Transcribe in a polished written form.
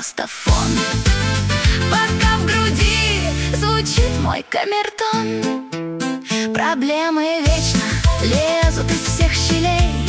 просто фон. Пока в груди звучит мой камертон. Проблемы вечно лезут из всех щелей.